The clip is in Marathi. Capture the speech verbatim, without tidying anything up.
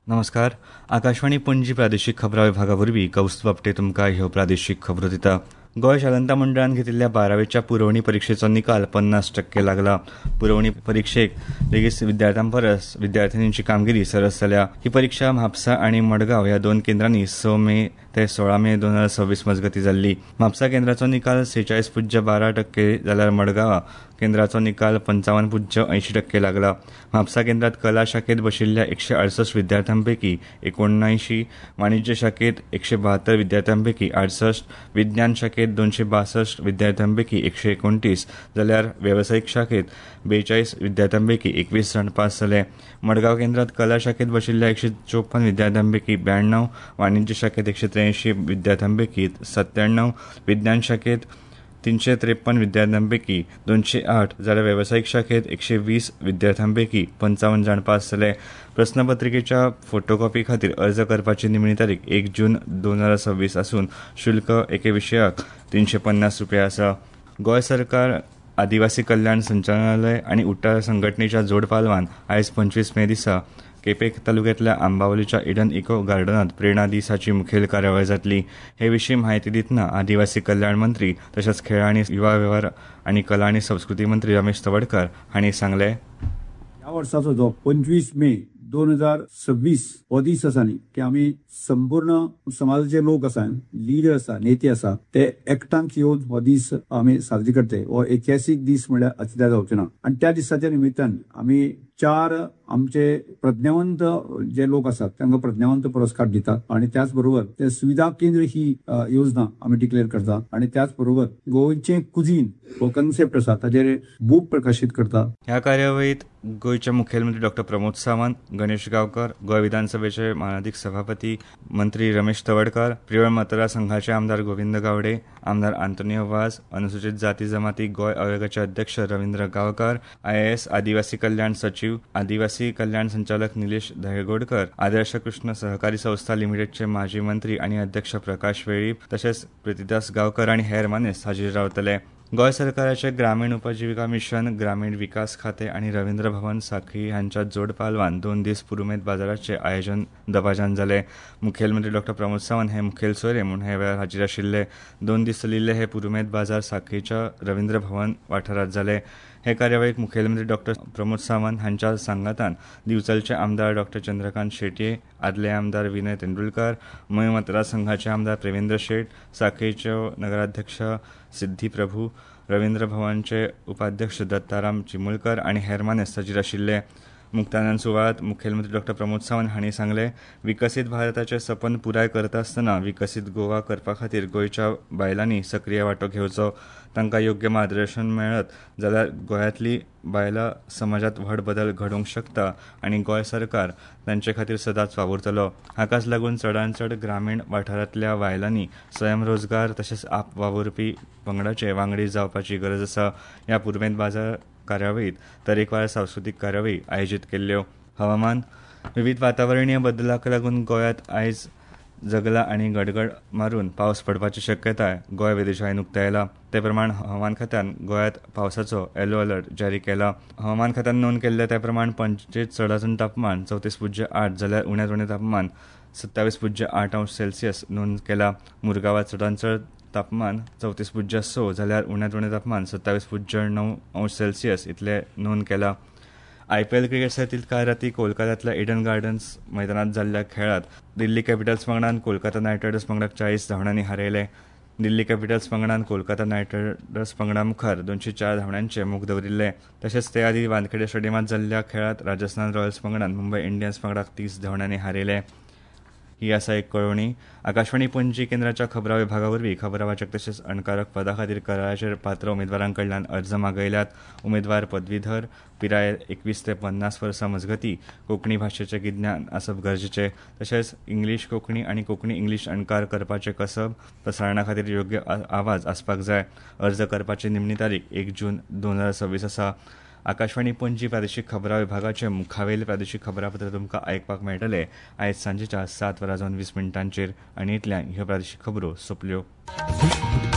नमस्कार. आकाशवाणी पणजी प्रादेशीक खबरां विभागा वरवीं कौस्तुभ आपटे तुमकां ह्यो प्रादेशीक खबरो दिता. गोंय शालांत मंडळान घेतिल्ल्या बारावेच्या पुरवणी परीक्षेचो निकाल पन्नास टक्के लागला. पुरवणी परीक्षेक लेगीत विद्यार्थ्यां परस विद्यार्थिनींची कामगिरी सरस जाल्या. ही परीक्षा म्हापसा आनी मडगांव ह्या दोन केंद्रांनी स मे ते सोळा मे दोन हजार सव्वीस मजगती जाल्ली. म्हापसा केंद्राचो निकाल सेचाळीस पुज्य बारा टक्के जाल्यार मडगांव केंद्राचो निकाल पंचावन पुज्य ऐंशी टक्के लागला. म्हापसा केंद्रात कला शाखेत बशिल्ल्या एकशे अडसष्ट विद्यार्थ्यांपैकी एकोणऐंशी, वाणिज्य शाखेत एकशे बहात्तर विद्यार्थ्यांपैकी आडसष्ट, विज्ञान शाखेत दोनशे बासष्ट विद्यार्थ्यांपैकी एकशे एकोणतीस जाल्यार वेवसायीक शाखेत बेचाळीस विद्यार्थ्यांपैकी एकवीस जाण पास जाले. मडगांव केंद्रात कला शाखेत बशिल्ल्या एकशे चौपन्न विद्यार्थ्यांपैकी ब्याण्णव, वाणिज्य शाखेत एकशे त्र्याऐंशी विद्यार्थ्यांपैकी सत्त्याण्णव, विज्ञान शाखेत तीनशे त्रेपन्न विद्यार्थ्यांपैकी दोनशे आठ जाल्यार वेवसायीक शाखेत एकशे वीस विद्यार्थ्यांपैकी पंचावन्न जाण पास जाले. प्रस्नपत्रिकेच्या फोटोकॉपी खातीर अर्ज करपाची निमणी तारीख एक जून दोन हजार सव्वीस आसून शुल्क एके विशयाक तीनशे पन्नास रुपया आसा. गोंय सरकार आदिवासी कल्याण संचालनालय आनी उट्टार संघटनेच्या जोड पालवान आयज पंचवीस मे दिसा केपें तालुक्यांतल्या आंबावलीच्या इडन इको गार्डनांत प्रेरणा दिसाची मुखेल कार्यावळ जातली. हे विशीं म्हायती दितना आदिवासी कल्याण मंत्री तशेंच खेळ आनी युवा वेव्हार आनी कला आनी संस्कृती मंत्री रमेश तवडकर हांणी सांगलें. ह्या वर्साचो जो पंचवीस मे दोन हजार सव्वीस हो दीस आसा न्ही की आमी संपूर्ण समाजाचे लोक आसा, लिडर आसा, नेते आसा, ते एकठांय येवन हो दीस आमी साजरी करते. हो ऐतिहासीक दीस म्हणल्यार अचित्या जावचें ना. आनी त्या दिसाच्या निमित्तान आमी चार आमचे प्रज्ञावंत जे लोक आसात तांकां प्रज्ञावंत पुरस्कार दितात आनी त्याच बरोबर ते सुविधा केंद्र ही योजना आमी डिक्लेअर करता आनी त्याच बरोबर गोंयचे कुझीन हो कन्सेप्ट आसा ताचेर बूक प्रकाशीत करता. ह्या कार्यावळीत गोंयचे मुखेलमंत्री डॉक्टर प्रमोद सावंत, गणेश गांवकर, गोंय विधानसभेचे मानाधीक सभापती मंत्री रमेश तवडकर, प्रिवळ मतदारसंघाचे आमदार गोविंद गावडे, आमदार आंतोनियो वाझ, अनुसूचित जाती जमाती गोंय आयोगाचे अध्यक्ष Ravindra Gawkar, I A S आदिवासी कल्याण सचिव, आदिवासी कल्याण संचालक निलेश दहेगोडकर, आदर्श कृष्ण सहकारी संस्था लिमिटेडचे माजी मंत्री आनी अध्यक्ष प्रकाश वेळीप तशेंच प्रितीदास गांवकर आनी हेर मानेस्त हाजीर रावतले. गोंय सरकाराचे ग्रामीण उपजिविका मिशन, ग्रामीण विकास खाते आनी रवींद्र भवन साखळी हांच्या जोड पालवान दोन दीस पुरुमेत बाजाराचे आयोजन दबाजान जाले. मुखेलमंत्री डॉक्टर प्रमोद सावंत हे मुखेल सोयरे म्हूण हे वेळार हाजीर आशिल्ले. दोन दीस चलिल्ले हे पुरुमेत बाजार साखळीच्या रवींद्र भवन वाठारात जाले. हे कार्यावळीक मुखेलमंत्री डॉक्टर प्रमोद सावंत हांच्या सांगातान दिवचलचे आमदार डॉक्टर चंद्रकांत शेटये, आदले आमदार विनय तेंडुलकार, मय मतदारसंघाचे आमदार प्रेमेंद्र शेट, साखळीच्यो नगराध्यक्ष सिद्धी प्रभू, रवींद्र भवनचे उपाध्यक्ष दत्ताराम चिमुळकर आनी हेर मानेस्त हाजीर आशिल्ले. मुक्तानंद सुवाळ्यात मुखेलमंत्री डॉक्टर प्रमोद सावंत हांणी सांगलें, विकसीत भारताचें सपन पुराय करता आसतना विकसीत गोवा करपा खातीर गोंयच्या बायलांनी सक्रीय वांटो घेवचो. तांकां योग्य मार्गदर्शन मेळत जाल्यार गोंयांतली बायलां समाजांत व्हड बदल घडोवंक शकता आनी गोंय सरकार तांचे खातीर सदांच वावुरतलो. हाकाच लागून चडांत चड ग्रामीण वाठारांतल्या बायलांनी स्वयंरोजगार तशेंच आप वावुरपी पंगडाचे वांगडी जावपाची गरज आसा. ह्या पुरमेत बाजार कार्यावळीत तरेकवार सांस्कृतीक कार्यावळी आयोजीत केल्ल्यो. हवामान विविध वातावरणीय बदलाक लागून गोंयांत आयज जगला आनी गडगड मारून पावस पडपाची शक्यताय गोंय वेधशाळेन उक्तायला. ते प्रमाण हवामान खात्यान गोंयांत पावसाचो येलो अलर्ट जारी केला. हवामान खात्यान नोंद केल्ले ते प्रमाण पणजेंत चडांत तापमान चवतीस पुज्य आठ जाल्यार उण्यांत उणें तापमान सत्तावीस पुज्य आठ अंश सेल्सियस नोंद केला. मुरगांवात चडांत चड तापमान चवतीस पुज्य स जाल्यार उण्यांत उणें तापमान सत्तावीस पुज्य णव अंश सेल्सियस इतले नोंद केला. आयपीएल क्रिकेट सर्तींत काल रातीं कोलकात्यांतल्या इडन गार्डन्स मैदानांत जाल्ल्या खेळांत दिल्ली कॅपिटल्स पंगडान कोलकाता नायट रायडर्स पंगडाक चाळीस धांवड्यांनी हारयले. दिल्ली कॅपिटल्स पंगडान कोलकाता नायट रायडर्स पंगडा मुखार दोनशे चार धांवड्यांचे मोग दवरिल्ले. तशेंच ते आदी वानखेडे स्टेडियमांत जाल्ल्या खेळांत राजस्थान रॉयल्स पंगडान मुंबय इंडियन्स पंगडाक तीस धांवड्यांनी हारयले. ही आसा एक कळवणी. आकाशवाणी पणजी केंद्राच्या खबरां विभागा वरवीं खबरां वाचक तशेंच अणकारक पदा खातीर कराराचेर पात्र उमेदवारां कडल्यान अर्ज मागयल्यात. उमेदवार पदवीधर, पिराय एकवीस ते पन्नास वर्सां मजगतीं, कोंकणी भाशेचें गिन्यान आसप गरजेचें, तशेंच इंग्लीश कोंकणी आनी कोंकणी इंग्लीश अणकार करपाचें कसब, प्रसारणा खातीर योग्य आवाज आसपाक जाय. अर्ज करपाची निमणी तारीख एक जून दोन हजार सव्वीस आसा. आकाशवाणी पणजी प्रादेशीक खबरां विभागाचे मुखावेल प्रादेशीक खबरापत्र तुमकां आयकपाक मेळटले आयज सांजेच्या सात वरां जावन वीस मिनटांचेर आनी इतल्यान ह्यो प्रादेशीक खबरो सोंपल्यो.